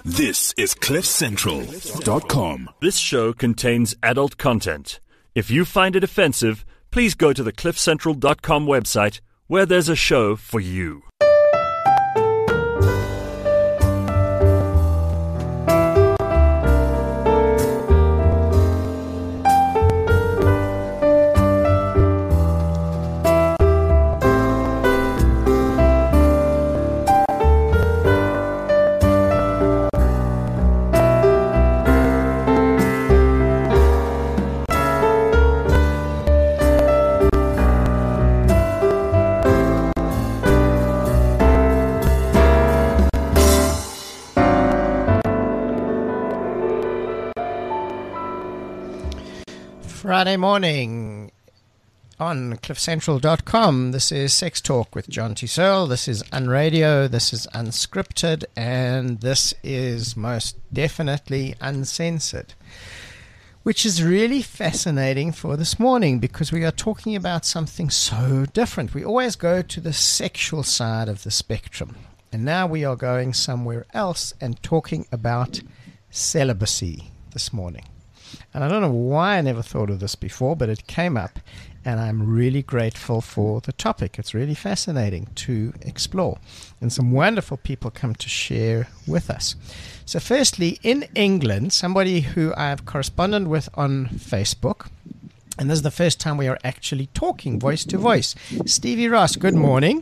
This is CliffCentral.com. This show contains adult content. If you find it offensive, please go to the CliffCentral.com website where there's a show for you. Friday morning on CliffCentral.com. This is Sex Talk with John T. Searle. This is Unradio. This is Unscripted. And this is most definitely Uncensored, which is really fascinating for this morning because we are talking about something so different. We always go to the sexual side of the spectrum. And now we are going somewhere else and talking about celibacy this morning. And I don't know why I never thought of this before, but it came up, and I'm really grateful for the topic. It's really fascinating to explore, and some wonderful people come to share with us. So firstly, in England, somebody who I've corresponded with on Facebook, and this is the first time we are actually talking voice to voice. Stevie Ross, good morning.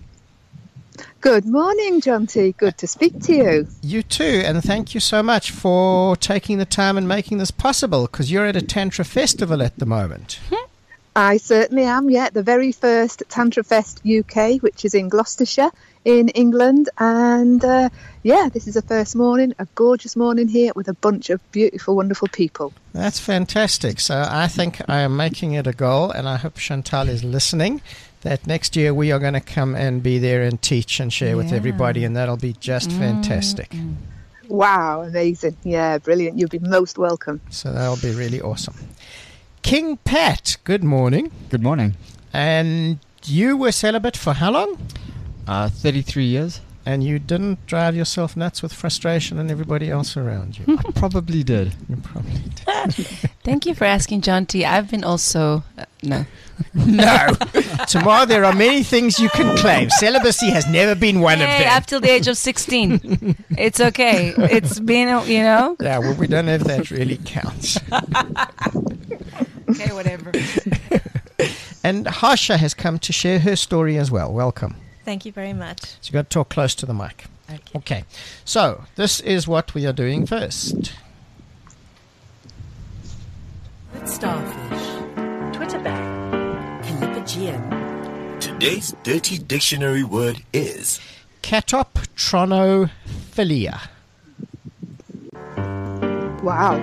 Good morning, John T. Good to speak to you. You too, and thank you so much for taking the time and making this possible, because you're at a Tantra Festival at the moment. I certainly am, yeah. The very first Tantra Fest UK, which is in Gloucestershire in England. And, this is the first morning, a gorgeous morning here with a bunch of beautiful, wonderful people. That's fantastic. So I think I am making it a goal, and I hope Chantal is listening, that next year we are going to come and be there and teach and share with everybody, and that'll be just fantastic. Wow, amazing. Yeah, brilliant. You'll be most welcome. So that'll be really awesome. King Pat, good morning. Good morning. And you were celibate for how long? 33 years. And you didn't drive yourself nuts with frustration and everybody else around you? I probably did. You probably did. Thank you for asking, John T. I've been also... no. No. Tomorrow there are many things you can claim. Celibacy has never been one of them. Up till the age of 16. It's okay. It's been, Yeah, well, we don't know if that really counts. Okay, whatever. And Harsha has come to share her story as well. Welcome. Thank you very much. So you've got to talk close to the mic. Okay. So this is what we are doing first. Starfish, Twitterback, Calipagian. Today's dirty dictionary word is catoptronophilia. Wow.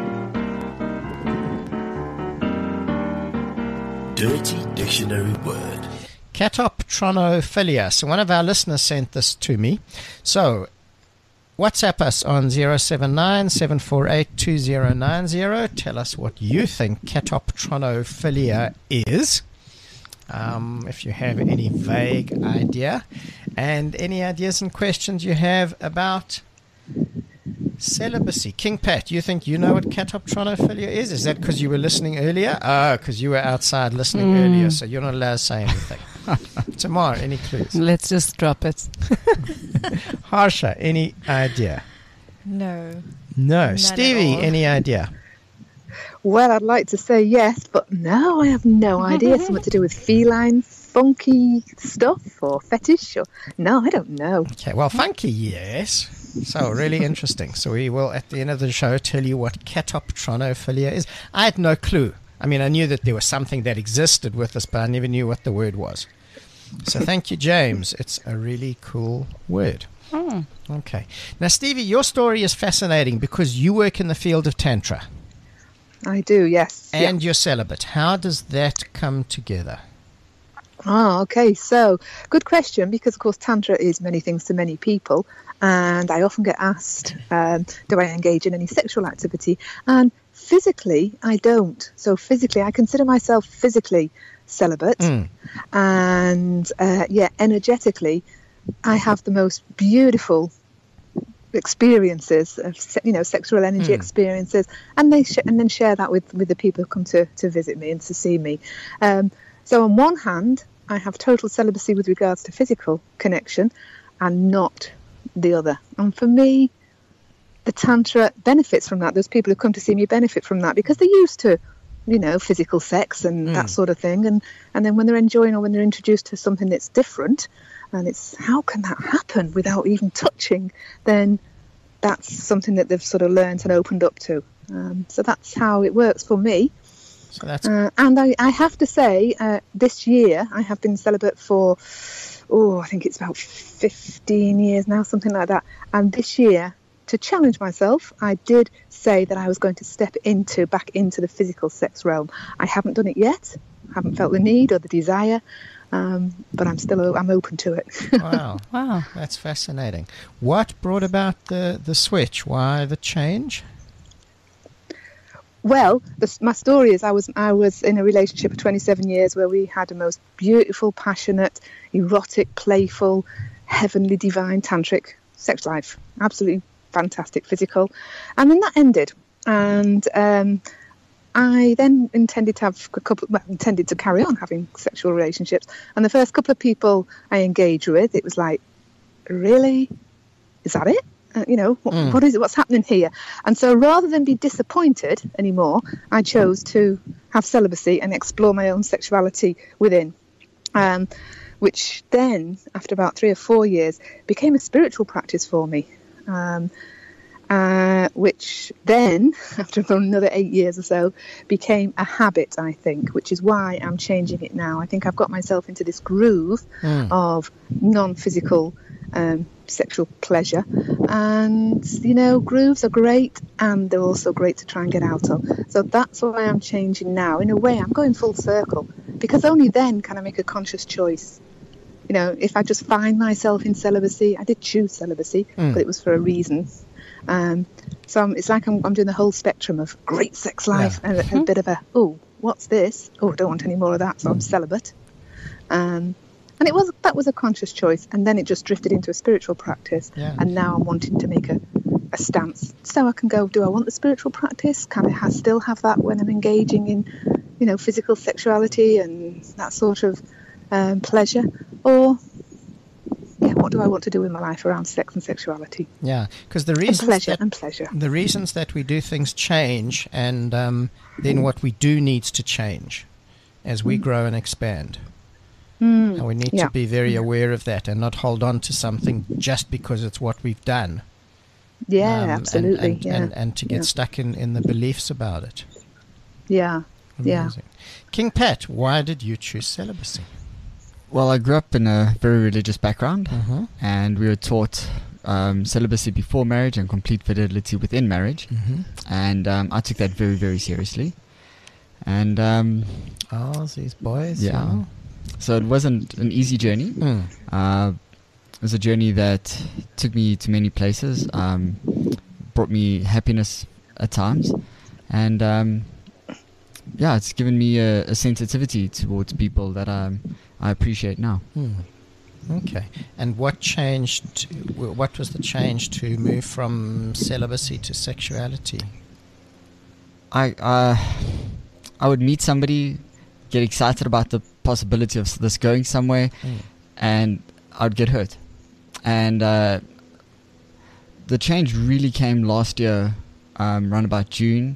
dirty dictionary word. Catoptronophilia. So one of our listeners sent this to me. So WhatsApp us on 079-748-2090. Tell us what you think catoptronophilia is. If you have any vague idea. And any ideas and questions you have about celibacy. King Pat, you think you know what catoptronophilia is? Is that because you were listening earlier? Oh, because you were outside listening earlier, so you're not allowed to say anything. Tamar, any clues? Let's just drop it. Harsha, any idea? No. No. Stevie, any idea? Well, I'd like to say yes, but no, I have no idea. Something to do with feline, funky stuff or fetish? Or no, I don't know. Okay, well, funky, yes. So, really interesting. So we will, at the end of the show, tell you what catoptronophilia is. I had no clue. I mean, I knew that there was something that existed with this, but I never knew what the word was. So thank you, James. It's a really cool word. Okay. Now, Stevie, your story is fascinating because you work in the field of Tantra. I do, yes. And you're celibate. How does that come together? Okay. So, good question, because, of course, Tantra is many things to many people. And I often get asked, do I engage in any sexual activity? And physically, I don't. So physically, I consider myself physically celibate. And, energetically, I have the most beautiful experiences of sexual energy experiences, and they and then share that with the people who come to visit me and to see me. So on one hand, I have total celibacy with regards to physical connection, and not the other. And for me, the Tantra benefits from that. Those people who come to see me benefit from that because they're used to, physical sex and that sort of thing. And then when they're enjoying, or when they're introduced to something that's different, and it's, how can that happen without even touching? Then that's something that they've sort of learned and opened up to. So that's how it works for me. So that's and I have to say, this year I have been celibate for, I think it's about 15 years now, something like that. And this year, to challenge myself, I did say that I was going to step back into the physical sex realm. I haven't done it yet. Haven't felt the need or the desire. But I'm open to it. Wow. That's fascinating. What brought about the switch? Why the change? Well, my story is I was in a relationship for 27 years where we had a most beautiful, passionate, erotic, playful, heavenly, divine, tantric sex life. Absolutely fantastic, physical. And then that ended. And I then intended to carry on having sexual relationships. And the first couple of people I engaged with, it was like, really? Is that it? What is it? What's happening here? And so rather than be disappointed anymore, I chose to have celibacy and explore my own sexuality within. Which then, after about 3 or 4 years, became a spiritual practice for me. Which then, after another 8 years or so, became a habit, I think, which is why I'm changing it now. I think I've got myself into this groove of non-physical sexual pleasure. And, grooves are great, and they're also great to try and get out of. So that's why I'm changing now. In a way, I'm going full circle, because only then can I make a conscious choice. If I just find myself in celibacy, I did choose celibacy, but it was for a reason. So it's like I'm doing the whole spectrum of great sex life and a bit of what's this? I don't want any more of that, so I'm celibate. And that was a conscious choice, and then it just drifted into a spiritual practice. And now I'm wanting to make a stance, so I can go, do I want the spiritual practice? Can I still have that when I'm engaging in physical sexuality and that sort of pleasure? Or what do I want to do with my life around sex and sexuality? Yeah, because the reasons pleasure. The reasons that we do things change, and then what we do needs to change as we grow and expand. And we need to be very aware of that and not hold on to something just because it's what we've done. Yeah, absolutely. And to get stuck in the beliefs about it. Yeah. Amazing. King Pat, why did you choose celibacy? Well, I grew up in a very religious background, and we were taught celibacy before marriage and complete fidelity within marriage. And I took that very, very seriously. And these boys. Yeah. So it wasn't an easy journey. It was a journey that took me to many places, brought me happiness at times, and it's given me a sensitivity towards people that I appreciate now. Okay. And what changed? What was the change to move from celibacy to sexuality? I would meet somebody, get excited about the possibility of this going somewhere, and I'd get hurt. And the change really came last year, around about June.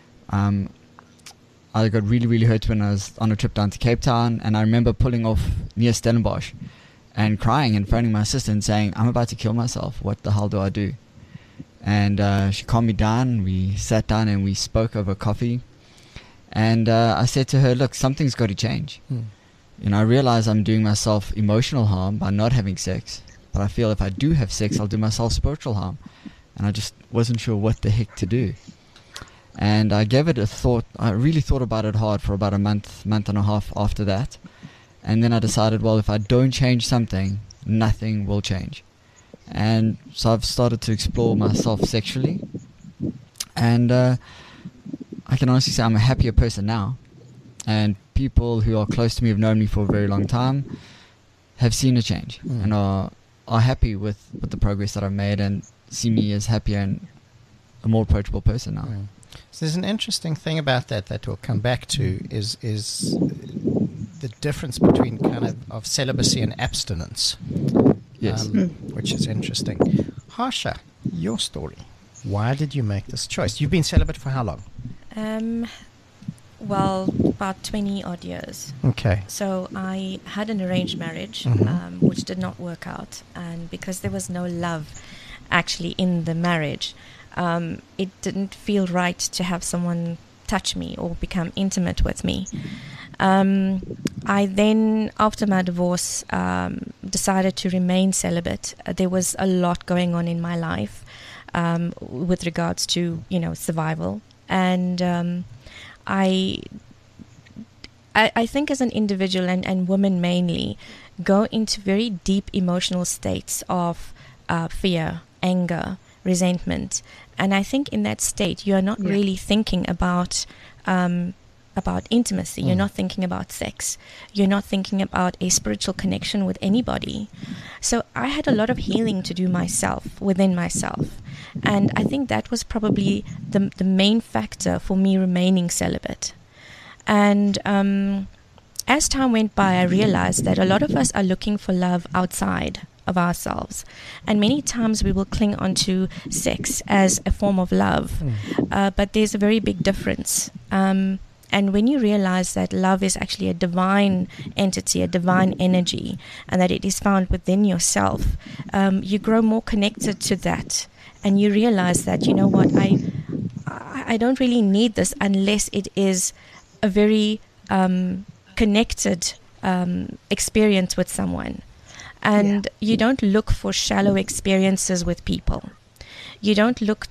I got really, really hurt when I was on a trip down to Cape Town, and I remember pulling off near Stellenbosch and crying and phoning my sister and saying, I'm about to kill myself. What the hell do I do? And she calmed me down. We sat down and we spoke over coffee. And I said to her, look, something's got to change. I realize I'm doing myself emotional harm by not having sex. But I feel if I do have sex, I'll do myself spiritual harm. And I just wasn't sure what the heck to do. And I gave it a thought. I really thought about it hard for about a month and a half after that. And then I decided, well, if I don't change something, nothing will change. And so I've started to explore myself sexually. And I can honestly say I'm a happier person now. And people who are close to me, have known me for a very long time, have seen a change and are happy with the progress that I've made. And see me as happier and a more approachable person now. So there's an interesting thing about that we'll come back to is the difference between kind of celibacy and abstinence. Yes. Which is interesting. Harsha, your story. Why did you make this choice? You've been celibate for how long? Well, about 20 odd years. Okay. So I had an arranged marriage, which did not work out. And because there was no love actually in the marriage, it didn't feel right to have someone touch me or become intimate with me. I then, after my divorce, decided to remain celibate. There was a lot going on in my life with regards to, survival. And I think as an individual and women mainly go into very deep emotional states of fear, anger, resentment. And I think in that state, you are not really thinking about intimacy. You're not thinking about sex. You're not thinking about a spiritual connection with anybody. So I had a lot of healing to do within myself. And I think that was probably the main factor for me remaining celibate. And as time went by, I realized that a lot of us are looking for love outside of ourselves. And many times we will cling onto sex as a form of love. But there's a very big difference. And when you realize that love is actually a divine entity, a divine energy, and that it is found within yourself, you grow more connected to that. And you realize that, you know what, I don't really need this unless it is a very connected experience with someone. And you don't look for shallow experiences with people. You don't look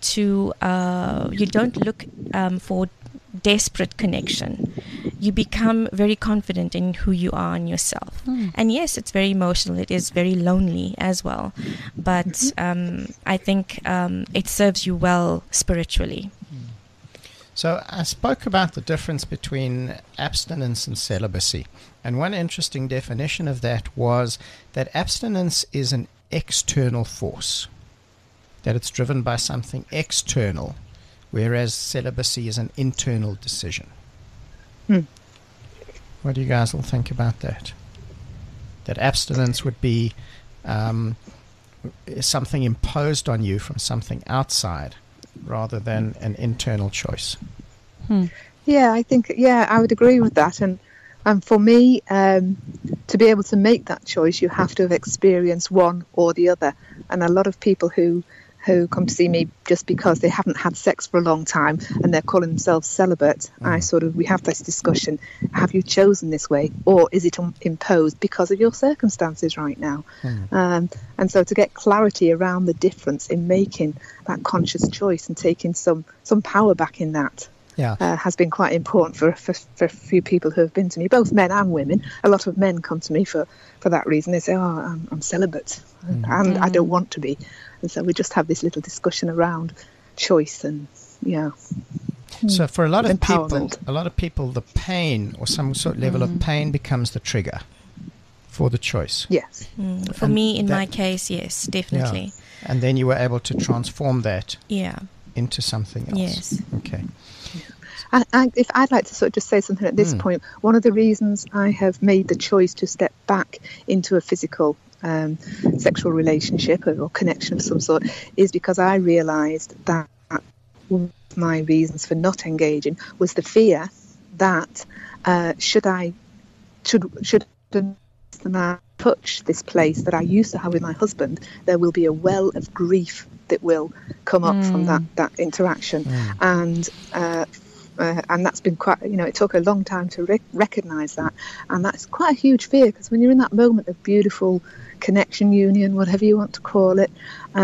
for desperate connection. You become very confident in who you are and yourself. And yes, it's very emotional. It is very lonely as well. But I think it serves you well spiritually. So I spoke about the difference between abstinence and celibacy. And one interesting definition of that was that abstinence is an external force, that it's driven by something external, whereas celibacy is an internal decision. What do you guys all think about that? That abstinence would be something imposed on you from something outside rather than an internal choice. Yeah, I think, I would agree with that. And for me, to be able to make that choice, you have to have experienced one or the other. And a lot of people who come to see me just because they haven't had sex for a long time and they're calling themselves celibate, we have this discussion. Have you chosen this way, or is it imposed because of your circumstances right now? And so to get clarity around the difference in making that conscious choice and taking some power back in that has been quite important for a few people who have been to me, both men and women. A lot of men come to me for that reason. They say, I'm celibate and I don't want to be. And so we just have this little discussion around choice and, So for a lot of people, the pain or some sort of level of pain becomes the trigger for the choice. Yes. For me, in my case, yes, definitely. Yeah. And then you were able to transform that into something else. Yes. Okay. If I'd like to sort of just say something at this point, one of the reasons I have made the choice to step back into a physical sexual relationship or connection of some sort is because I realised that one of my reasons for not engaging was the fear that should I touch this place that I used to have with my husband, there will be a well of grief that will come up from that interaction. And that's been quite, it took a long time to recognise that. And that's quite a huge fear, because when you're in that moment of beautiful connection, union, whatever you want to call it,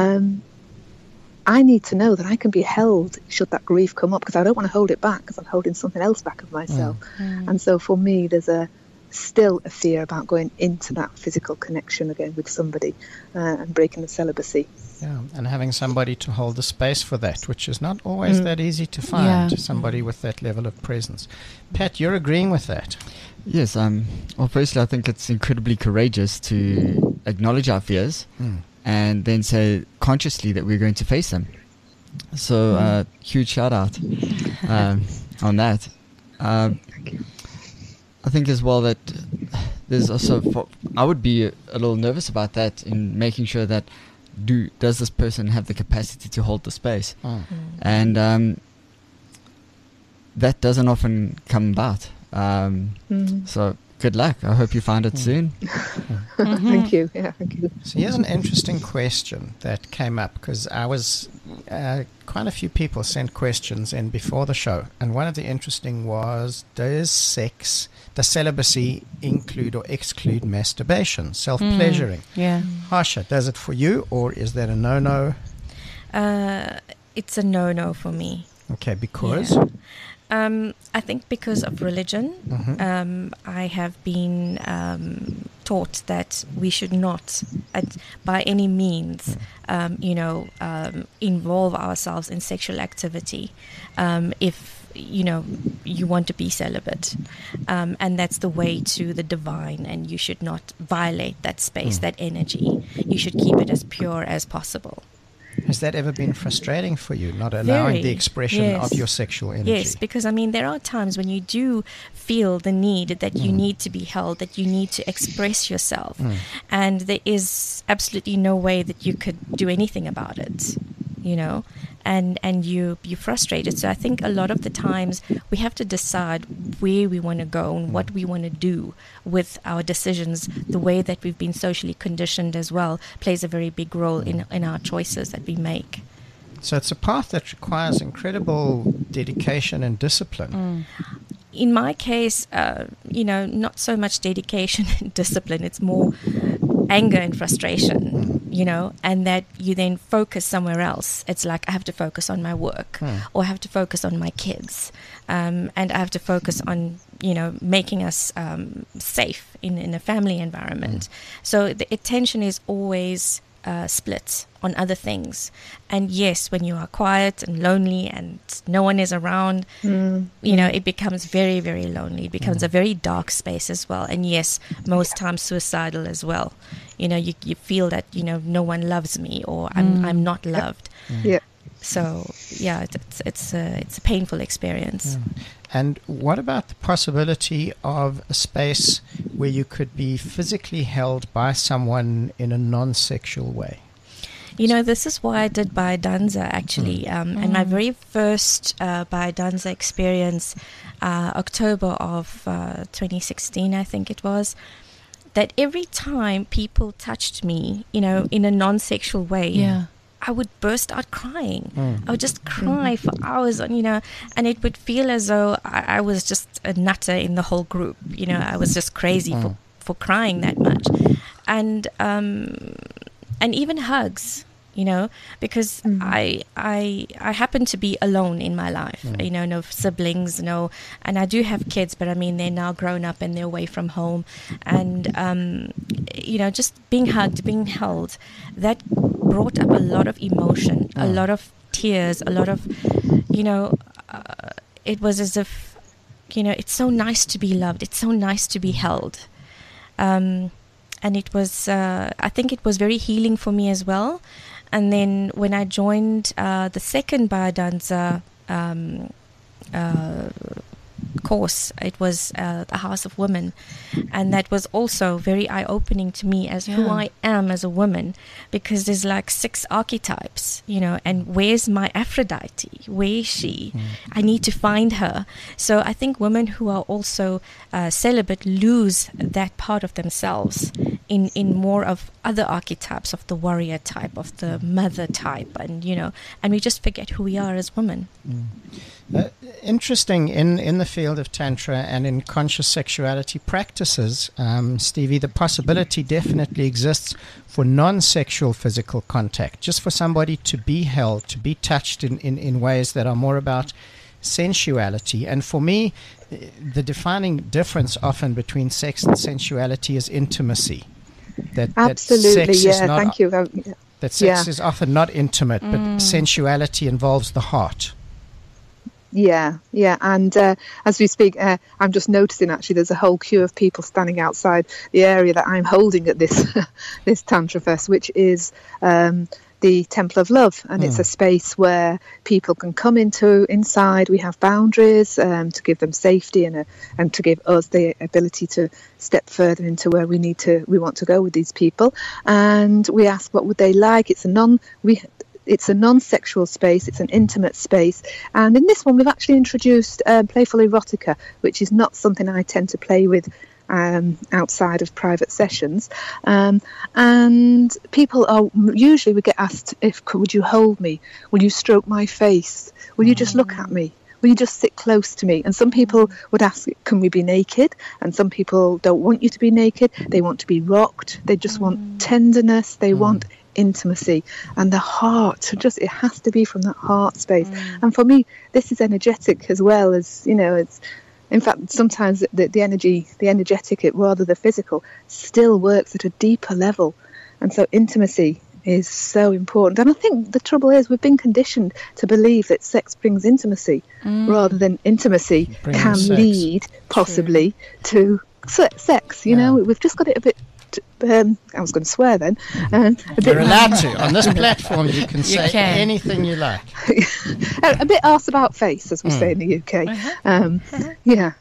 I need to know that I can be held should that grief come up, because I don't want to hold it back, because I'm holding something else back of myself. And so for me, there's still a fear about going into that physical connection again with somebody and breaking the celibacy. Yeah, and having somebody to hold the space for that, which is not always that easy to find, somebody with that level of presence. Pat, you're agreeing with that? Yes. Well, firstly, I think it's incredibly courageous to acknowledge our fears and then say consciously that we're going to face them. So huge shout out on that. I think as well that there's also, I would be a little nervous about that, in making sure that does this person have the capacity to hold the space, and that doesn't often come about. So good luck. I hope you find it soon. Thank you. Yeah, thank you. So here's an interesting question that came up, because I was quite a few people sent questions in before the show, and one of the interesting was, does celibacy include or exclude masturbation, self-pleasuring? Yeah. Harsha, does it for you, or is that a no-no? It's a no-no for me. Okay, because? I think because of religion. I have been taught that we should not, by any means, involve ourselves in sexual activity if you want to be celibate, and that's the way to the divine, and you should not violate that space, that energy. You should keep it as pure as possible. Has that ever been frustrating for you, not allowing the expression of your sexual energy? Yes, because there are times when you do feel the need that you need to be held, that you need to express yourself, and there is absolutely no way that you could do anything about it, and you're frustrated. So I think a lot of the times we have to decide where we want to go and what we want to do with our decisions. The way that we've been socially conditioned as well plays a very big role in our choices that we make. So it's a path that requires incredible dedication and discipline. In my case, not so much dedication and discipline. It's more anger and frustration, and that you then focus somewhere else. It's like I have to focus on my work, or I have to focus on my kids, and I have to focus on, making us safe in a family environment. So the attention is always split on other things. And yes, when you are quiet and lonely and no one is around, it becomes very, very lonely. It becomes a very dark space as well. And yes, most times suicidal as well. You feel that, no one loves me, or I'm not loved. Yeah. So yeah, it's a painful experience. And what about the possibility of a space where you could be physically held by someone in a non-sexual way? This is why I did Biodanza, actually. And my very first Biodanza experience, October of 2016, I think it was, that every time people touched me, in a non-sexual way, I would burst out crying. I would just cry for hours, and it would feel as though I was just a nutter in the whole group. I was just crazy for crying that much. And even hugs, because I happen to be alone in my life, no siblings, and I do have kids, but they're now grown up and they're away from home, and just being hugged, being held, that brought up a lot of emotion, a lot of tears, a lot of, it was as if, it's so nice to be loved, it's so nice to be held, and it was, I think it was very healing for me as well. And then when I joined the second Biodanza course, it was the House of Women, and that was also very eye-opening to me as who I am as a woman, because there's like 6 archetypes, and where's my Aphrodite? Where is she? I need to find her. So I think women who are also celibate lose that part of themselves in more of other archetypes, of the warrior type, of the mother type, and and we just forget who we are as women. Interesting, in the field of Tantra and in conscious sexuality practices, Stevie, the possibility definitely exists for non-sexual physical contact, just for somebody to be held, to be touched in ways that are more about sensuality. And for me, the defining difference often between sex and sensuality is intimacy. Absolutely, that sex thank you. That sex is often not intimate, but sensuality involves the heart. Yeah. And as we speak, I'm just noticing actually there's a whole queue of people standing outside the area that I'm holding at this this Tantra Fest, which is the Temple of Love, and it's a space where people can come inside. We have boundaries to give them safety and to give us the ability to step further into where we want to go with these people. And we ask what would they like. It's a non-sexual space. It's an intimate space. And in this one, we've actually introduced playful erotica, which is not something I tend to play with outside of private sessions. And people usually we get asked, would you hold me? Will you stroke my face? Will you just look at me? Will you just sit close to me? And some people would ask, can we be naked? And some people don't want you to be naked. They want to be rocked. They just want tenderness. They want intimacy. And the heart, it has to be from that heart space. And for me, this is energetic as well as, it's, in fact, sometimes the energetic, rather the physical, still works at a deeper level. And so intimacy is so important. And I think the trouble is we've been conditioned to believe that sex brings intimacy rather than intimacy can lead possibly to sex. We've just got it a bit... I was going to swear then. You're allowed to. On this platform, you can say anything you like. A bit arse about face, as we say in the UK. Yeah.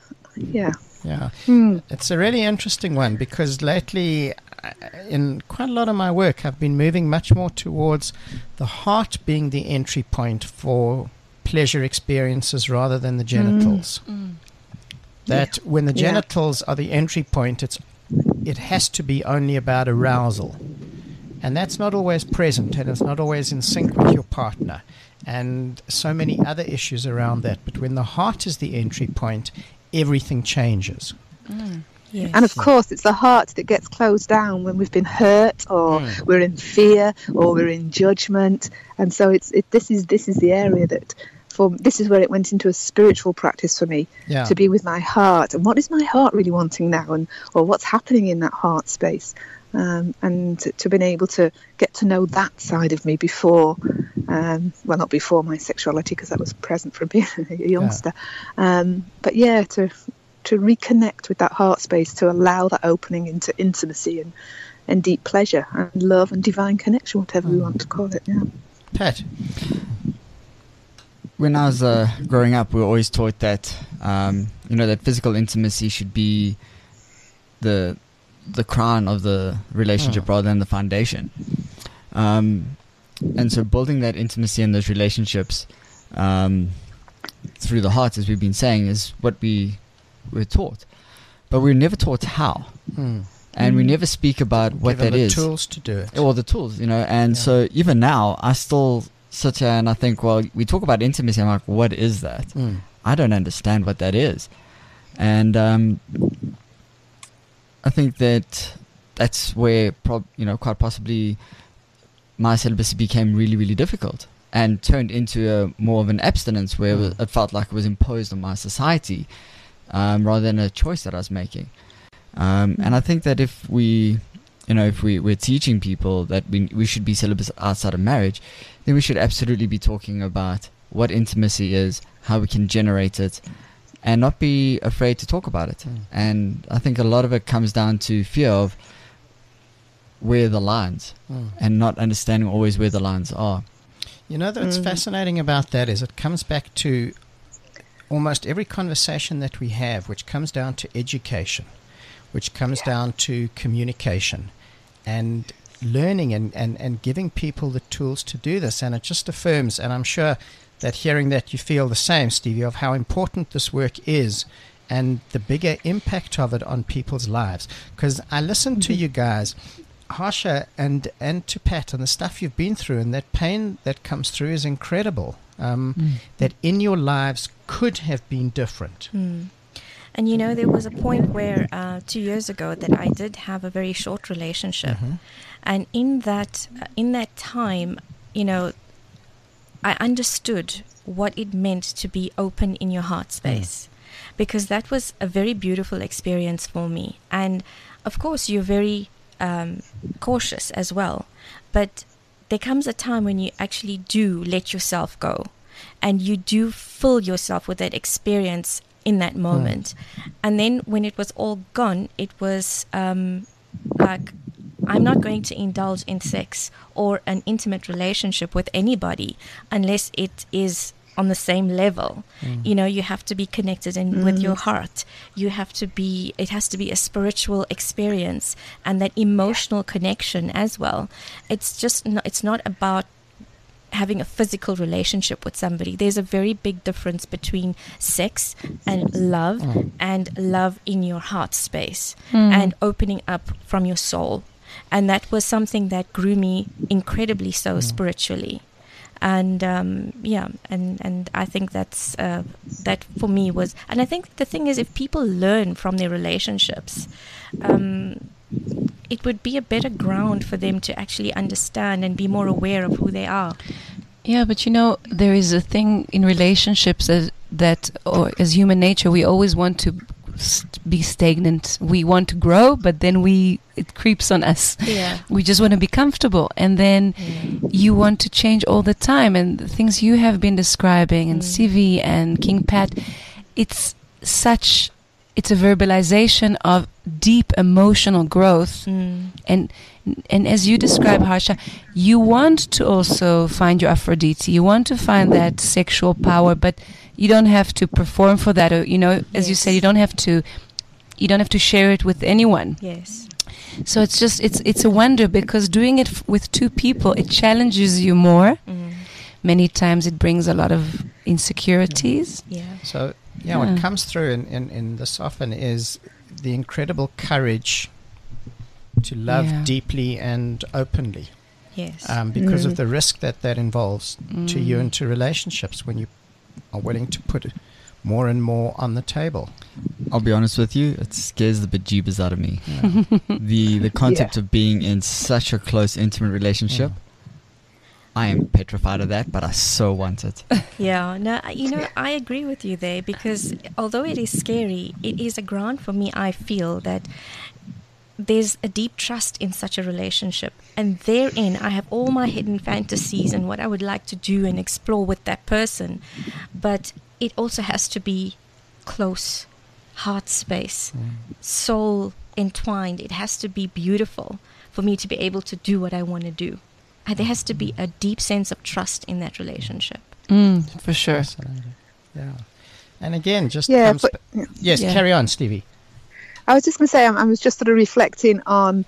It's a really interesting one because lately, in quite a lot of my work, I've been moving much more towards the heart being the entry point for pleasure experiences rather than the genitals. That when the genitals are the entry point, it has to be only about arousal, and that's not always present, and it's not always in sync with your partner, and so many other issues around that. But when the heart is the entry point, everything changes. Yes. And of course it's the heart that gets closed down when we've been hurt or we're in fear or we're in judgment. And so this is the area that this is where it went into a spiritual practice for me, to be with my heart. And what is my heart really wanting now? Or what's happening in that heart space? And to been able to get to know that side of me before, not before my sexuality, because that was present from being a youngster. But to reconnect with that heart space, to allow that opening into intimacy and deep pleasure and love and divine connection, whatever we want to call it. Yeah. Pat? When I was growing up, we were always taught that, that physical intimacy should be the crown of the relationship rather than the foundation. And so building that intimacy in those relationships through the heart, as we've been saying, is what we were taught. But we were never taught how. And we never speak about what that is. The tools to do it. Or the tools, so even now, I still sit here and I think, well, we talk about intimacy. I'm like, what is that? I don't understand what that is. And I think that's where, quite possibly my celibacy became really, really difficult and turned into more of an abstinence where it felt like it was imposed on my society rather than a choice that I was making. And I think that if we're teaching people that we should be celibate outside of marriage, then we should absolutely be talking about what intimacy is, how we can generate it, and not be afraid to talk about it. And I think a lot of it comes down to fear of where are the lines and not understanding always where the lines are. What's fascinating about that is it comes back to almost every conversation that we have, which comes down to education, which comes down to communication and learning and giving people the tools to do this. And it just affirms, and I'm sure that hearing that you feel the same, Stevie, of how important this work is and the bigger impact of it on people's lives. Because I listen to you guys, Harsha and to Pat, and the stuff you've been through, and that pain that comes through is incredible. That in your lives could have been different. And there was a point where 2 years ago that I did have a very short relationship, and in that time, I understood what it meant to be open in your heart space, because that was a very beautiful experience for me. And of course, you're very cautious as well, but there comes a time when you actually do let yourself go. and you do fill yourself with that experience in that moment. And then when it was all gone, it was like, I'm not going to indulge in sex or an intimate relationship with anybody unless it is on the same level. You know, you have to be connected with your heart. You have to be, it has to be a spiritual experience and that emotional connection as well. It's just, it's not about having a physical relationship with somebody. There's a very big difference between sex and love in your heart space and opening up from your soul. And that was something that grew me incredibly so spiritually. And and I think that's that for me was, and I think the thing is, if people learn from their relationships, it would be a better ground for them to actually understand and be more aware of who they are. Yeah, but you know, there is a thing in relationships that or as human nature, we always want to be stagnant. We want to grow, but then it creeps on us. Yeah. We just want to be comfortable, and then you want to change all the time. And the things you have been describing, and Sivi and King Pat, it's a verbalization of deep emotional growth. And as you describe, Harsha, you want to also find your Aphrodite. You want to find that sexual power, but you don't have to perform for that. Or, you know, as you said, you don't have to share it with anyone. Yes. So it's a wonder, because doing it with two people, it challenges you more. Many times it brings a lot of insecurities. Yeah. So what comes through in this often is the incredible courage to love deeply and openly. Yes. Because of the risk that involves to you and to relationships when you are willing to put more and more on the table. I'll be honest with you, it scares the bejeebers out of me. The concept of being in such a close, intimate relationship, I am petrified of that, but I so want it. Yeah, no, you know, I agree with you there, because although it is scary, it is a ground for me. I feel that there's a deep trust in such a relationship, and therein I have all my hidden fantasies and what I would like to do and explore with that person, but it also has to be close, heart space, soul entwined. It has to be beautiful for me to be able to do what I want to do. And there has to be a deep sense of trust in that relationship. For sure. Yeah. And again, just carry on, Stevie. I was just going to say, I was just sort of reflecting on,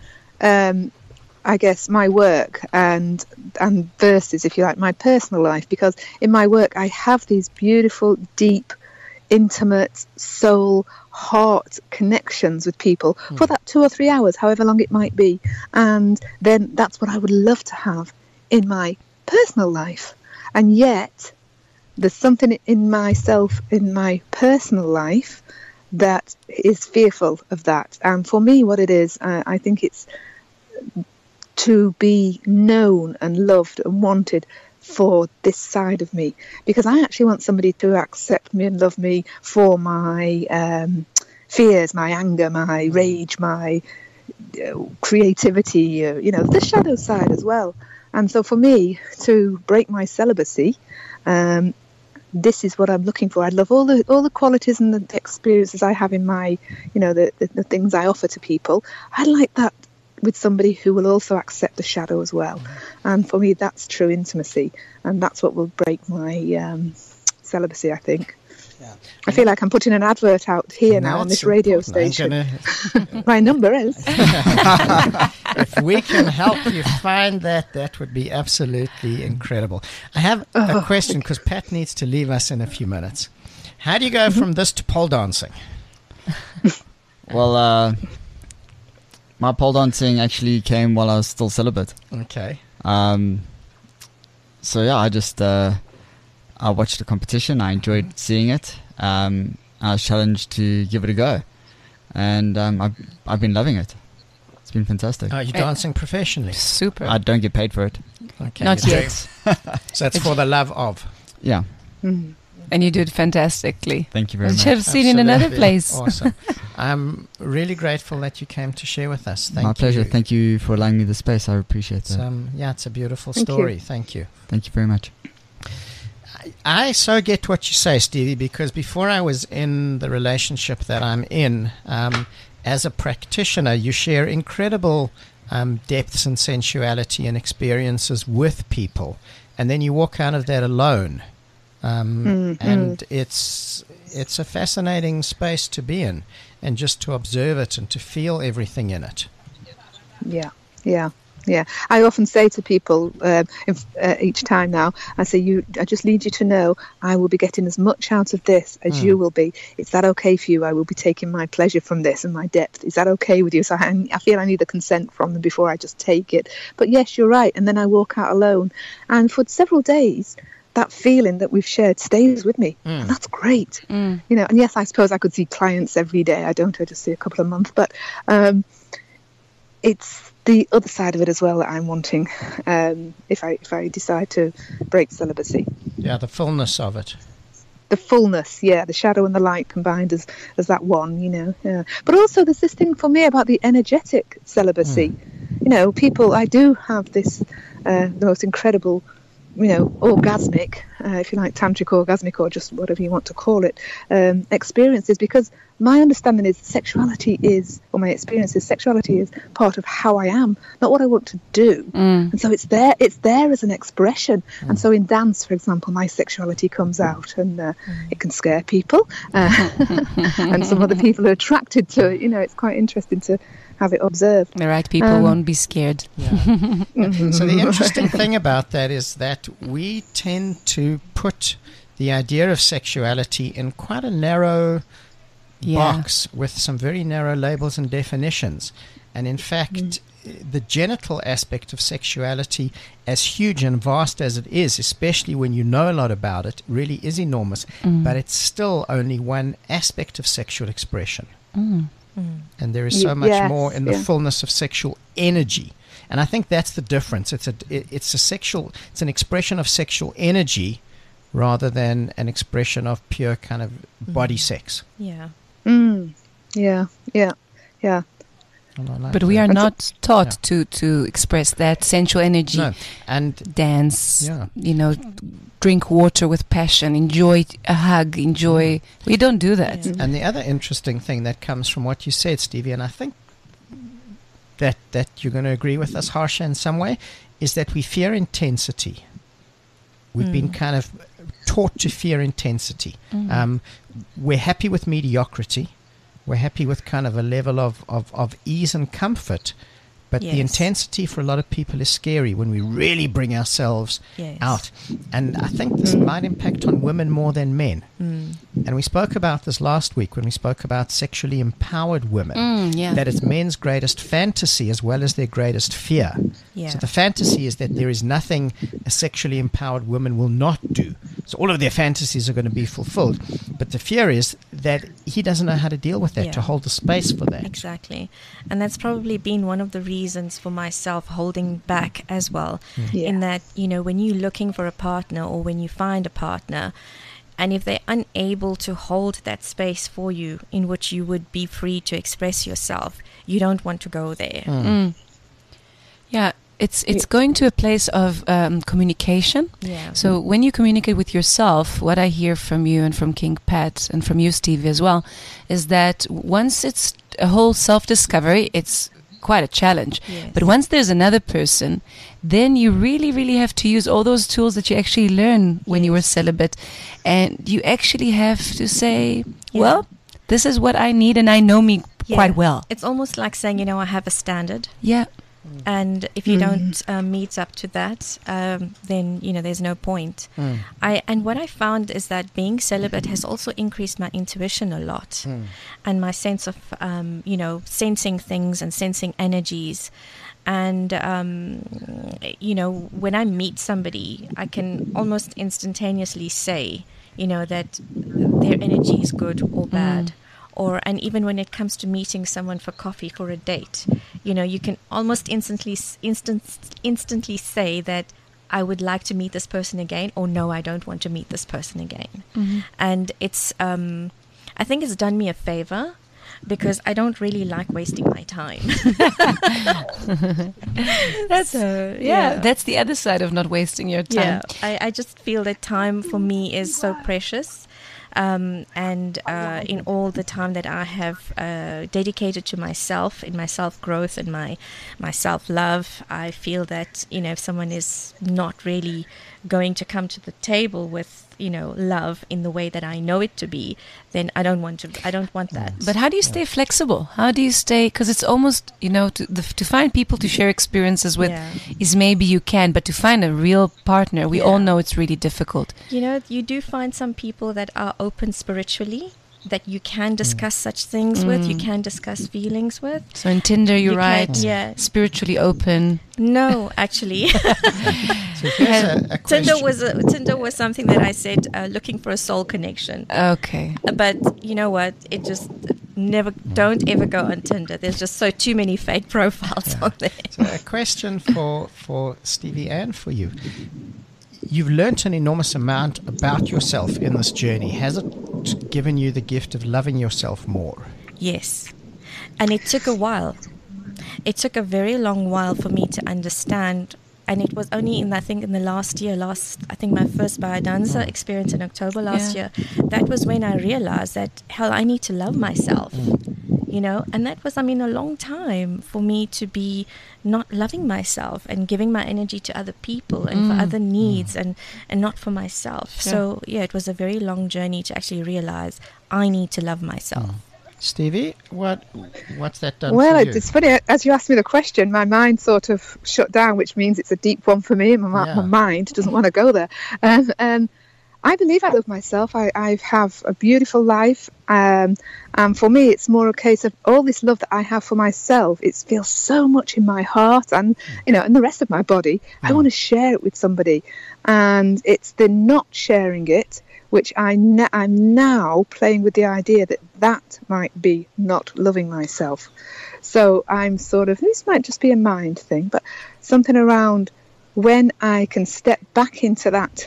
I guess, my work and versus, if you like, my personal life, because in my work I have these beautiful, deep, intimate soul, heart connections with people for that 2 or 3 hours, however long it might be. And then that's what I would love to have in my personal life. And yet there's something in myself, in my personal life, that is fearful of that. And for me, what it is, I think it's to be known and loved and wanted for this side of me, because I actually want somebody to accept me and love me for my fears, my anger, my rage, my creativity, the shadow side as well. And so for me to break my celibacy, this is what I'm looking for. I love all the qualities and the experiences I have in my, the things I offer to people. I like that with somebody who will also accept the shadow as well. And for me, that's true intimacy, and that's what will break my celibacy, I think. Yeah. I feel like I'm putting an advert out here now on this radio station. My number is. If we can help you find that would be absolutely incredible. I have a question, because Pat needs to leave us in a few minutes. How do you go from this to pole dancing? Well, my pole dancing actually came while I was still celibate. Okay. So yeah, I watched the competition. I enjoyed seeing it. I was challenged to give it a go, and I've been loving it. It's been fantastic. Are you dancing professionally? Super. I don't get paid for it. Okay. Not yet. So it's for the love of. Yeah. And you did fantastically. Thank you very much. Which I've seen in another place. Awesome. I'm really grateful that you came to share with us. Thank you. My pleasure. Thank you for allowing me the space. I appreciate it. It's a beautiful story. Thank you. Thank you very much. I so get what you say, Stevie, because before I was in the relationship that I'm in, as a practitioner, you share incredible depths and sensuality and experiences with people, and then you walk out of that alone, and it's a fascinating space to be in, and just to observe it and to feel everything in it. Yeah. I often say to people each time now, I say, I just need you to know I will be getting as much out of this as you will be. Is that okay for you? I will be taking my pleasure from this and my depth. Is that okay with you? So I feel I need the consent from them before I just take it. But yes, you're right. And then I walk out alone. And for several days, that feeling that we've shared stays with me. And that's great. And yes, I suppose I could see clients every day. I don't. I just see a couple a month. But it's the other side of it as well that I'm wanting if I decide to break celibacy. Yeah, the fullness of it. The fullness, the shadow and the light combined as that one, Yeah. But also there's this thing for me about the energetic celibacy. People, I do have this, the most incredible, orgasmic, if you like, tantric orgasmic or just whatever you want to call it, experiences, because my understanding is sexuality is part of how I am, not what I want to do. And so it's there as an expression. And so in dance, for example, my sexuality comes out, and it can scare people, and some other people are attracted to it. It's quite interesting to have it observed. The right people won't be scared. Yeah. So the interesting thing about that is that we tend to put the idea of sexuality in quite a narrow box with some very narrow labels and definitions. And in fact, the genital aspect of sexuality, as huge and vast as it is, especially when you know a lot about it, really is enormous. But it's still only one aspect of sexual expression. And there is so much more in the fullness of sexual energy. And I think that's the difference. It's an expression of sexual energy rather than an expression of pure kind of body sex. Yeah. But we are not taught to express that sensual energy. No. And dance, drink water with passion, enjoy a hug, we don't do that. And the other interesting thing that comes from what you said, Stevie, and I think that you're going to agree with us, Harsha, in some way, is that we fear intensity. We've been kind of taught to fear intensity. We're happy with mediocrity. We're happy with kind of a level of ease and comfort. But the intensity for a lot of people is scary when we really bring ourselves out. And I think this might impact on women more than men. And we spoke about this last week when we spoke about sexually empowered women. That it's men's greatest fantasy as well as their greatest fear. So the fantasy is that there is nothing a sexually empowered woman will not do. So all of their fantasies are going to be fulfilled. But the fear is that he doesn't know how to deal with that, to hold the space for that. Exactly. And that's probably been one of the reasons for myself holding back as well. In that, when you're looking for a partner or when you find a partner, and if they're unable to hold that space for you in which you would be free to express yourself, you don't want to go there. Yeah, it's going to a place of communication. So when you communicate with yourself, what I hear from you and from King Pat and from you, Steve, as well, is that once it's a whole self-discovery, it's quite a challenge. But once there's another person, then you really, really have to use all those tools that you actually learn when you were celibate. And you actually have to say, well, this is what I need and I know me quite well. It's almost like saying, I have a standard. And if you don't meet up to that, then there's no point. And what I found is that being celibate has also increased my intuition a lot, and my sense of sensing things and sensing energies. And when I meet somebody, I can almost instantaneously say that their energy is good or bad. And even when it comes to meeting someone for coffee for a date, you can almost instantly say that I would like to meet this person again, or no, I don't want to meet this person again. And it's, I think it's done me a favor because I don't really like wasting my time. That's So, that's the other side of not wasting your time. Yeah, I just feel that time for me is so precious. And in all the time that I have dedicated to myself, in my self-growth and my self-love, I feel that, if someone is not really going to come to the table with, love in the way that I know it to be, then I don't want that. But how do you stay flexible? How do you stay? Because it's almost, to find people to share experiences with is maybe you can, but to find a real partner, we all know it's really difficult. You do find some people that are open spiritually, that you can discuss such things with, you can discuss feelings with. So in Tinder, you write, spiritually open. No, actually. So here's a question. Tinder was something that I said, looking for a soul connection. Okay. But you know what? It just don't ever go on Tinder. There's just too many fake profiles on there. So a question for Stevie and for you. You've learnt an enormous amount about yourself in this journey. Has it given you the gift of loving yourself more? Yes. And it took a while. It took a very long while for me to understand. And it was only in the last year, my first biodanza experience in October last year, that was when I realized that, I need to love myself. And that was, a long time for me to be not loving myself and giving my energy to other people and for other needs and not for myself. Sure. So, it was a very long journey to actually realize I need to love myself. Stevie, what's that done Well, for you? it's funny, as you asked me the question, my mind sort of shut down, which means it's a deep one for me. My mind doesn't want to go there. I believe I love myself. I have a beautiful life. And for me, it's more a case of all this love that I have for myself. It feels so much in my heart and, and the rest of my body. I want to share it with somebody. And it's the not sharing it, which I'm now playing with the idea that might be not loving myself. So I'm sort of, this might just be a mind thing, but something around when I can step back into that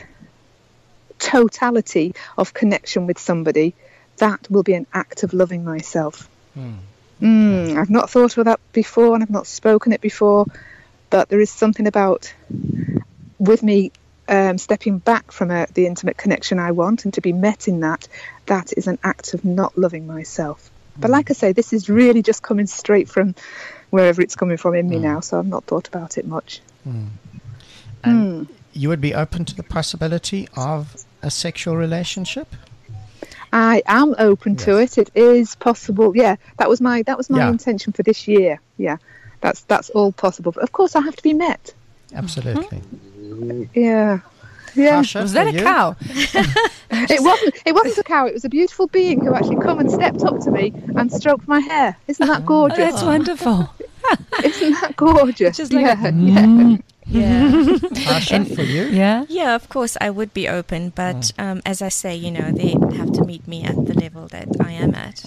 totality of connection with somebody, that will be an act of loving myself. I've not thought of that before and I've not spoken it before, but there is something about with me stepping back from the intimate connection I want and to be met in that is an act of not loving myself. But like I say, this is really just coming straight from wherever it's coming from in me now, so I've not thought about it much. And you would be open to the possibility of a sexual relationship? I am open to it. It is possible. Yeah, that was my intention for this year. Yeah, that's all possible. But of course, I have to be met. Absolutely. Yeah. Asha, was that a cow? It wasn't a cow. It was a beautiful being who actually come and stepped up to me and stroked my hair. Isn't that gorgeous? That's wonderful. Isn't that gorgeous? Just like Asha, for you? Yeah, of course I would be open, but as I say, they have to meet me at the level that I am at.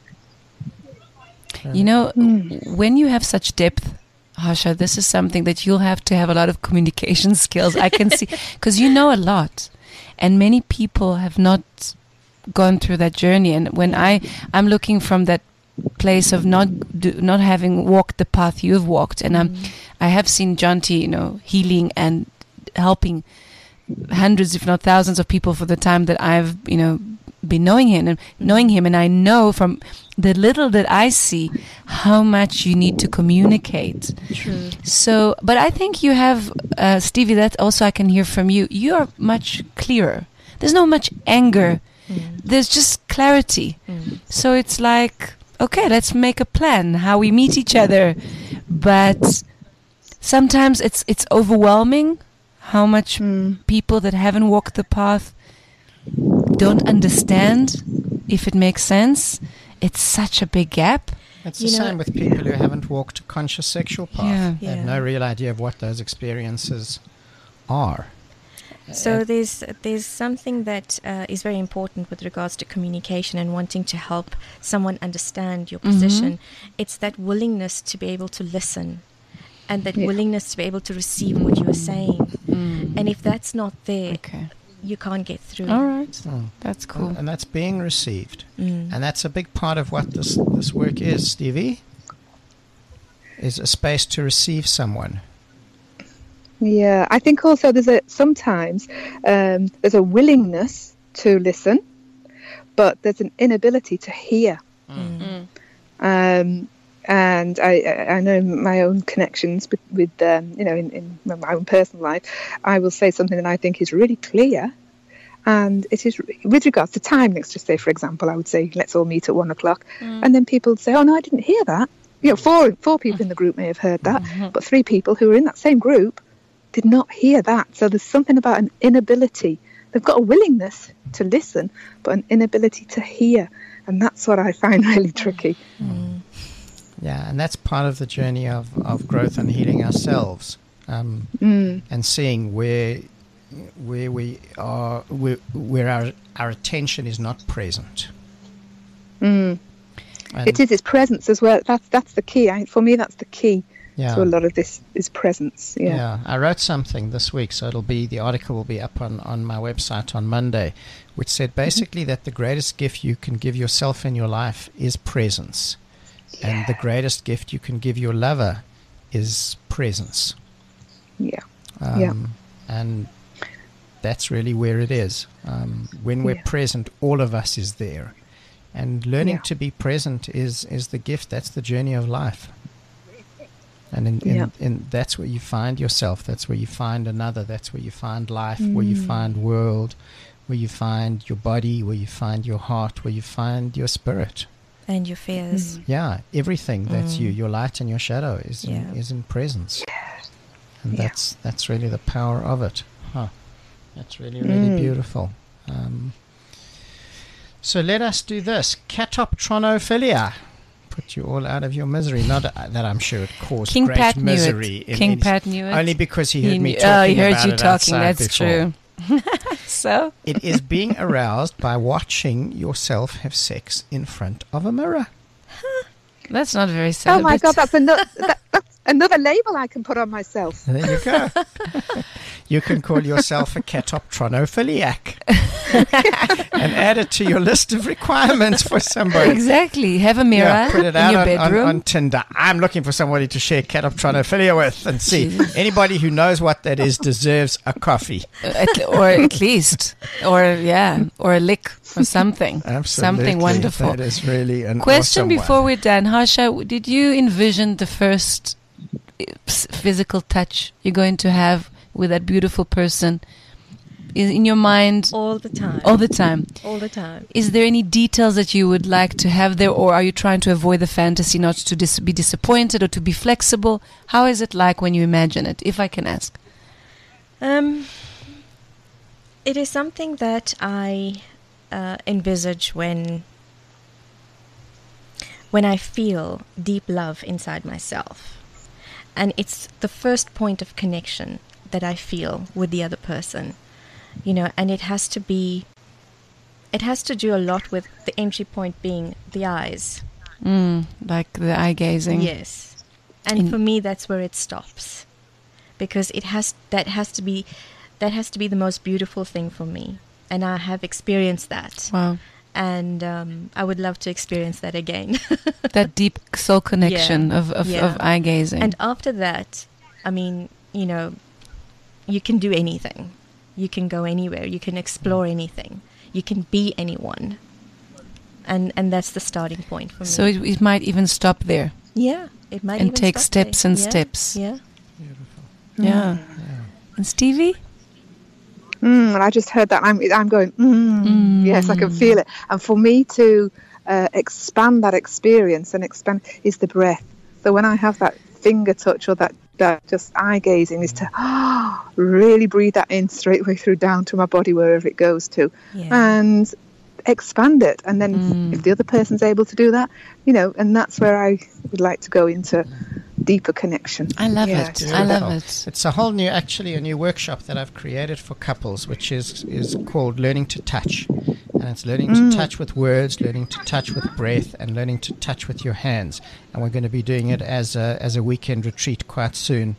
When you have such depth, Asha, this is something that you'll have to have a lot of communication skills. I can see, because you know a lot, and many people have not gone through that journey. And when I'm looking from that place of not having walked the path you've walked, and I have seen Jonty, healing and helping hundreds, if not thousands, of people for the time that I've been knowing him, and I know from the little that I see how much you need to communicate. True. So, but I think you have, Stevie, that also I can hear from you. You are much clearer. There's no much anger. There's just clarity. So it's like, okay, let's make a plan how we meet each other. But sometimes it's overwhelming how much people that haven't walked the path don't understand, if it makes sense. It's such a big gap. It's the same with people who haven't walked a conscious sexual path. Yeah. They have no real idea of what those experiences are. So there's something that is very important with regards to communication and wanting to help someone understand your position. It's that willingness to be able to listen and that willingness to be able to receive what you are saying. And if that's not there, you can't get through. All right. Mm. That's cool. And that's being received. Mm. And that's a big part of what this work is, Stevie, is a space to receive someone. Yeah, I think also sometimes there's a willingness to listen, but there's an inability to hear. And I know my own connections with in my own personal life, I will say something that I think is really clear, and it is with regards to time. Let's just say, for example, I would say, let's all meet at 1:00, and then people would say, oh no, I didn't hear that. Four people in the group may have heard that, but 3 people who were in that same group did not hear that. So there's something about an inability. They've got a willingness to listen, but an inability to hear, and that's what I find really tricky. Yeah, and that's part of the journey of growth and healing ourselves, and seeing where we are, where our attention is not present. It's presence as well. That's the key. For me, that's the key. Yeah. So a lot of this is presence. Yeah. I wrote something this week, so the article will be up on my website on Monday, which said basically that the greatest gift you can give yourself in your life is presence. And the greatest gift you can give your lover is presence. And that's really where it is. When we're present, all of us is there. And learning to be present is the gift. That's the journey of life. And in that's where you find yourself. That's where you find another. That's where you find life, where you find world, where you find your body, where you find your heart, where you find your spirit. And your fears. Yeah, everything that's you, your light and your shadow is in presence. And that's really the power of it. That's really, really beautiful. So let us do this. Catoptronophilia. Put you all out of your misery. Not that I'm sure it caused King great Pat misery. King Pat knew it. Only because he heard me talking he heard about you it talking. outside That's before. true. So It is being aroused by watching yourself have sex in front of a mirror. that's not very celibate. Oh my God, that's another label I can put on myself. There you go. You can call yourself a catoptronophiliac and add it to your list of requirements for somebody. Exactly. Have a mirror Put it in out your on bedroom. Tinder. I'm looking for somebody to share catoptronophilia with and see. Anybody who knows what that is deserves a coffee. Or at least, or a lick or something. Absolutely. Something wonderful. That is really an Question awesome before one. we're done. Harsha, did you envision the first physical touch you're going to have with that beautiful person in your mind? All the time. All the time. All the time. Is there any details that you would like to have there, or are you trying to avoid the fantasy, not to be disappointed or to be flexible? How is it like when you imagine it, if I can ask? It is something that I envisage when I feel deep love inside myself. And it's the first point of connection that I feel with the other person, and it has to do a lot with the entry point being the eyes. Like the eye gazing. Yes. And for me, that's where it stops, because that has to be the most beautiful thing for me. And I have experienced that. Wow. And I would love to experience that again. That deep soul connection of eye gazing. And after that, I mean, you can do anything. You can go anywhere. You can explore anything. You can be anyone. And that's the starting point for me. So it might even stop there. Yeah, it might and even take stop steps there. and Yeah, steps. Yeah. Beautiful. Yeah. And Stevie? And I just heard that. I'm going, yes, I can feel it. And for me to expand that experience and expand is the breath. So when I have that finger touch or that just eye gazing, is to really breathe that in straight away through down to my body, wherever it goes to, and expand it. And then if the other person's able to do that, and that's where I would like to go into deeper connection. I love it. I love it. It's a whole new workshop that I've created for couples, which is called Learning to Touch. And it's learning to touch with words, learning to touch with breath, and learning to touch with your hands. And we're going to be doing it as a weekend retreat quite soon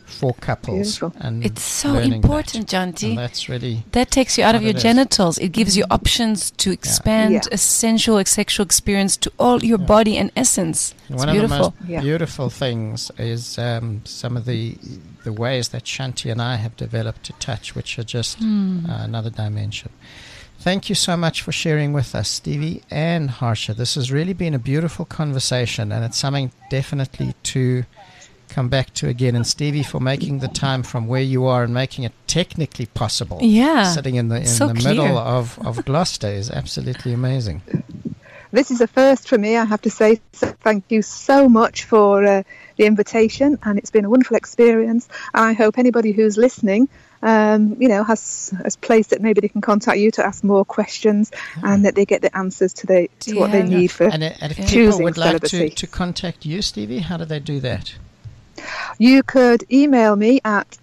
for couples. Beautiful. And It's so learning important, that. Janti. And that's really That takes you out of what your it is. genitals. It gives you options to expand Yeah. a sensual, sexual experience to all your body and essence. It's one beautiful. of the most Yeah. beautiful things is some of the ways that Shanti and I have developed to touch, which are just another dimension. Thank you so much for sharing with us, Stevie and Harsha. This has really been a beautiful conversation, and it's something definitely to come back to again. And Stevie, for making the time from where you are and making it technically possible. Yeah. Sitting in the So clear. middle of Gloucester is absolutely amazing. This is a first for me, I have to say. So thank you so much for the invitation, and it's been a wonderful experience. And I hope anybody who's listening, has a place that maybe they can contact you to ask more questions, and that they get the answers to what they need for And if people choosing would like celibacy. to contact you, Stevie, how do they do that? You could email me at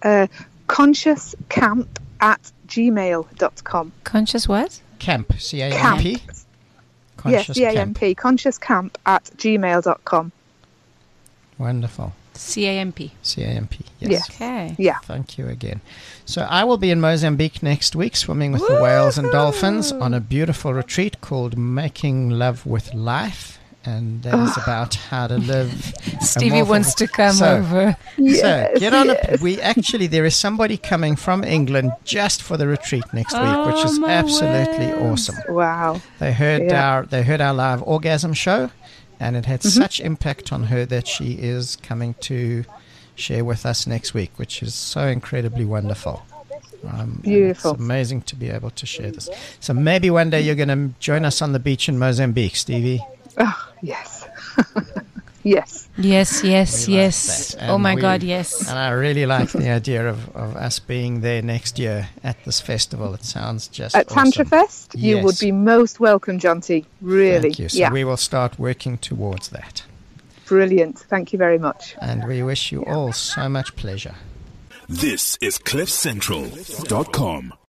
consciouscamp@gmail.com. Conscious what? Camp, C-A-M-P? Yes, Conscious Camp. CAMP, consciouscamp@gmail.com. Wonderful. CAMP. C-A-M-P, yes. Yes. Okay. Yeah. Thank you again. So I will be in Mozambique next week swimming with the whales and dolphins on a beautiful retreat called Making Love with Life. And that is about how to live. Stevie wants to come over. So get on there is somebody coming from England just for the retreat next week, which is my absolutely word. awesome. Wow. They heard Yeah. our live orgasm show, and it had such impact on her that she is coming to share with us next week, which is so incredibly wonderful. And Beautiful. It's amazing to be able to share this. So maybe one day you're going to join us on the beach in Mozambique, Stevie. Oh, yes. Yes. Yes, yes, We like yes. that. Oh And my we- God, yes. And I really like the idea of us being there next year at this festival. It sounds just At awesome. Tantra Fest, you Yes. would be most welcome, Jonty. Really. Thank you. So Yeah. we will start working towards that. Brilliant. Thank you very much. And we wish you all so much pleasure. This is CliffCentral.com.